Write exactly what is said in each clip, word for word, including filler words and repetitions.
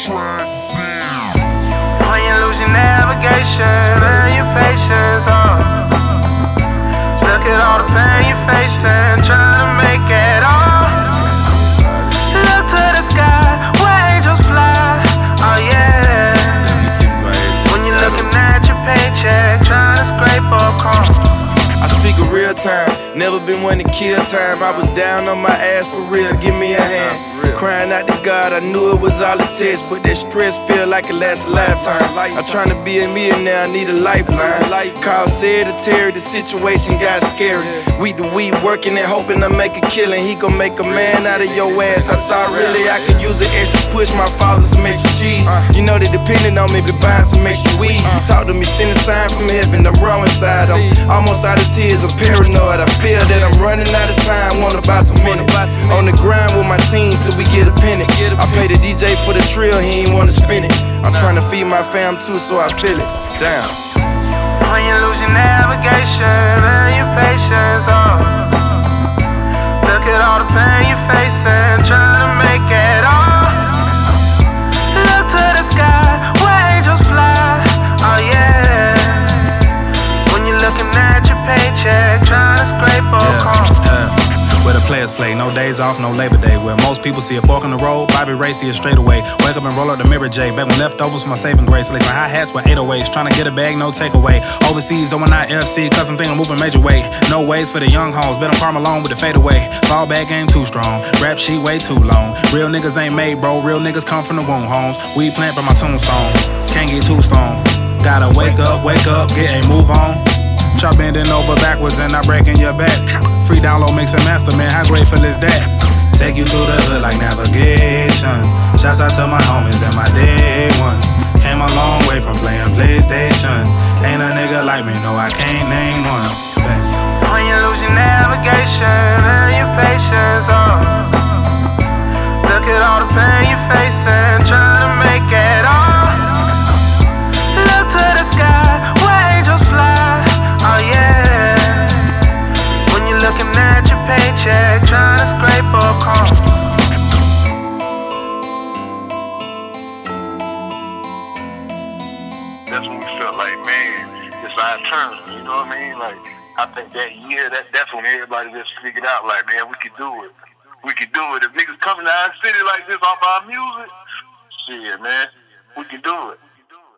When you lose your navigation and your patience, oh. Look at all the pain you're facing, trying to make it all. Look to the sky, where angels fly, oh yeah. When you're looking at your paycheck, trying to scrape up home. I speak a real time, never been one to kill time. I was down on my ass for real, give me a hand. Crying out to God, I knew it was all a test, but that stress feel like it lasts a lifetime. I'm trying to be a millionaire, I need a lifeline. Call said to Terry, the situation got scary. Week to week working and hoping to make a killing. He gon' make a man out of your ass. I thought really I could use an extra push, my father some extra cheese. You know they depending on me, be buying some extra weed. Talk to me, send a sign from heaven, I'm raw inside. I'm almost out of tears, I'm paranoid. I feel that I'm running out of time, wanna buy some minutes. On the grind with my team till we get a penny. I pay the D J for the trill, he ain't wanna spin it. I'm trying to feed my fam too, so I feel it. Damn. When you lose your navigation and your patience, oh. Look at all the pain you're facing, trying to make it all. Look to the sky, where angels fly, oh yeah. When you're looking at your paycheck, trying to scrape up yeah, home. Yeah. Where the players play, no days off, no Labor Day. Where most people see a fork in the road, Bobby Ray see it straight away. Wake up and roll up the Mirror J. Back when leftovers my saving grace. Lacing high hats with eight oh eights, trying to get a bag, no takeaway. Overseas, oh nine F C, cause I'm thinking moving major way. No ways for the young hoes, bet I'm Karl Malone with the fadeaway. Fall back game too strong, rap sheet way too long. Real niggas ain't made, bro, real niggas come from the womb homes. We plant by my tombstone, can't get too stoned. Gotta wake up, wake up, get a move on. Try bending over backwards and I breaking your back. Free download, mix and master, man, how grateful is that? Take you through the hood like navigation. Shouts out to my homies and my day ones. Came a long way from playing PlayStation. Ain't a nigga like me, no, I can't name one. Thanks. When you lose your navigation and your patience, oh. Look at all the pain you're facing, trying to make it all. Look to the sky, where angels fly, oh yeah. When you're looking at your paycheck, trying to scrape up home. That's when we felt like, man, it's our turn, you know what I mean? Like, I think that year, that, that's when everybody just figured out, like, man, we could do it. We could do it. If niggas coming to our city like this off our music, shit, man, we can do it.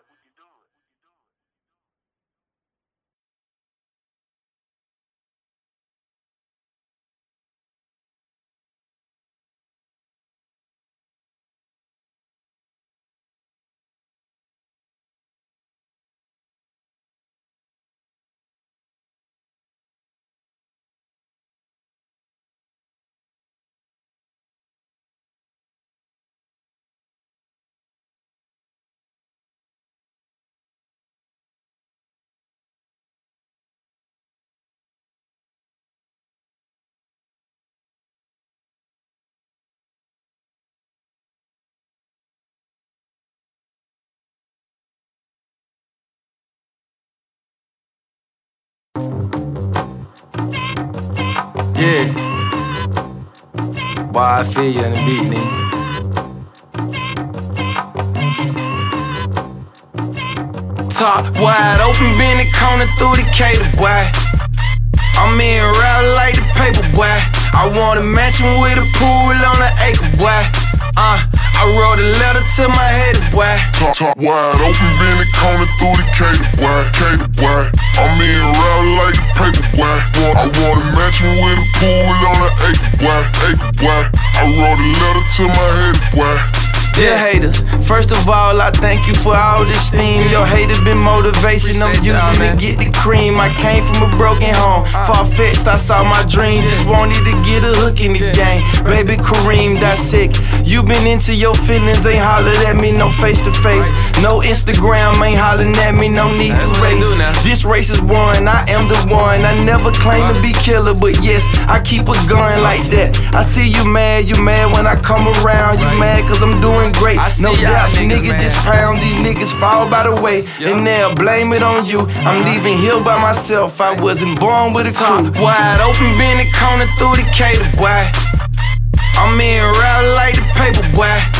Yeah. Boy, I feel you on the beat, nigga. Top wide open, bend the corner through the cater, boy. I'm in route like the paper, boy. I want a mansion with a pool on an acre, boy. Uh, I wrote a letter to my head, boy. Top, top wide open, bend the corner through the cater, boy. Cater, boy. I'm in route like the paper, boy. I want a mansion with a pool on an acre, boy. Acre, boy. I wrote a letter to my head, boy. Dear haters, first of all, I thank you for all this steam. Your haters been motivation, I'm using to get the cream. I came from a broken home, far-fetched, I saw my dream. Just wanted to get a hook in the game. Baby Kareem, that's sick. You been into your feelings, ain't hollered at me, no face-to-face. No Instagram, ain't hollering at me, no need to race. This race is won, I am the one. I never claim to be killer, but yes, I keep a gun like that. I see you mad, you mad when I come around. You mad cause I'm doing great. No doubt, niggas just pound, these niggas fall by the way, and they'll blame it on you. I'm leaving here by myself, I wasn't born with a crew. Wide open, bend the corner through the cater, boy. I'm in route like the paper, boy.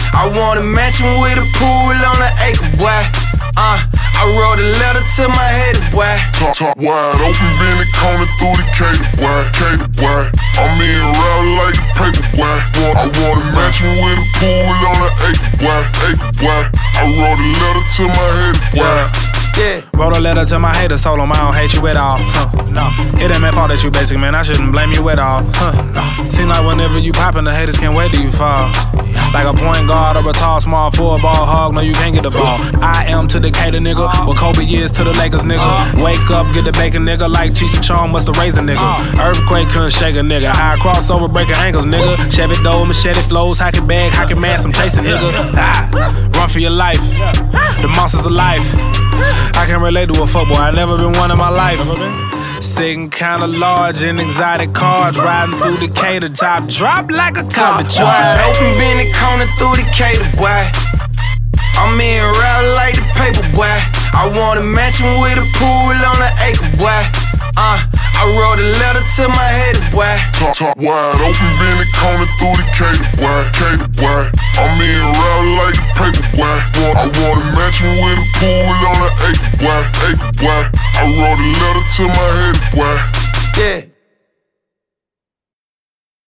I want a mansion with a pool on an acre, boy. Uh, I wrote a letter to my head, boy. Top, top wide open, been the corner through the cater, boy. Cater, boy. I'm in route like a paper, boy. I want a mansion with a pool on an acre, boy. Acre, boy. I wrote a letter to my head, boy. Yeah. Yeah. Wrote a letter to my haters, told them I don't hate you at all. Huh, no, it ain't my fault that you basic, man. I shouldn't blame you at all. Huh, no. Seem like whenever you poppin', the haters can't wait till you fall. Like a point guard or a tall, small, full ball hog. No, you can't get the ball. I am to Decatur, nigga. What Kobe is to the Lakers, nigga. Wake up, get the bacon, nigga. Like Cheech and Chong must have raised a nigga. Earthquake couldn't shake a nigga. High crossover, breaking ankles, nigga. Chevy dough, machete flows, hockey bag, hockey mask. I'm chasing, nigga. Ah, run for your life. The monsters of life. I can relate to a fuckboy. I never been one in my life. Sitting kinda large in exotic cars, riding through Decatur, top drop like a cover charge. Wide open, been the corner through Decatur, boy. I'm in route like the paper, boy. I want a mansion with a pool on an acre, boy. Uh, I wrote a letter to my head, boy. Top, top wide open, been the corner through the cater, boy. Cater, boy. I'm in route like the paper, boy. I want a mansion with a pool on an acre, boy. Acre, boy. I wrote a letter to my head, boy. Yeah.